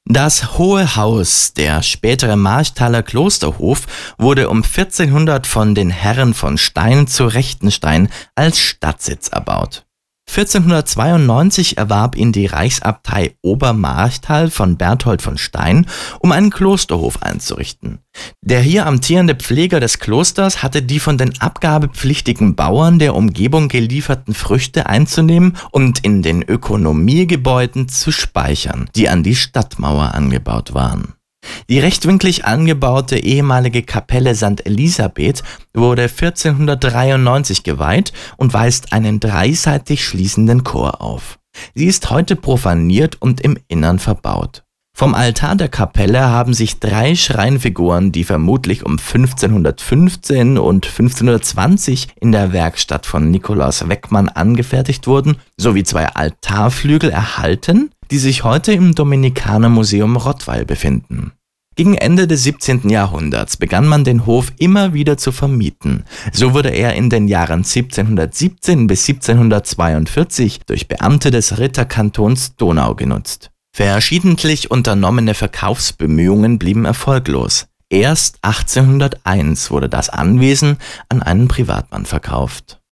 Das Hohe Haus, der spätere Marchtaler Klosterhof, wurde um 1400 von den Herren von Stein zu Rechtenstein als Stadtsitz erbaut. 1492 erwarb ihn die Reichsabtei Obermarchtal von Berthold von Stein, um einen Klosterhof einzurichten. Der hier amtierende Pfleger des Klosters hatte die von den abgabepflichtigen Bauern der Umgebung gelieferten Früchte einzunehmen und in den Ökonomiegebäuden zu speichern, die an die Stadtmauer angebaut waren. Die rechtwinklig angebaute ehemalige Kapelle St. Elisabeth wurde 1493 geweiht und weist einen dreiseitig schließenden Chor auf. Sie ist heute profaniert und im Innern verbaut. Vom Altar der Kapelle haben sich 3 Schreinfiguren, die vermutlich um 1515 und 1520 in der Werkstatt von Nikolaus Weckmann angefertigt wurden, sowie 2 Altarflügel erhalten, die sich heute im Dominikanermuseum Rottweil befinden. Gegen Ende des 17. Jahrhunderts begann man den Hof immer wieder zu vermieten. So wurde er in den Jahren 1717 bis 1742 durch Beamte des Ritterkantons Donau genutzt. Verschiedentlich unternommene Verkaufsbemühungen blieben erfolglos. Erst 1801 wurde das Anwesen an einen Privatmann verkauft.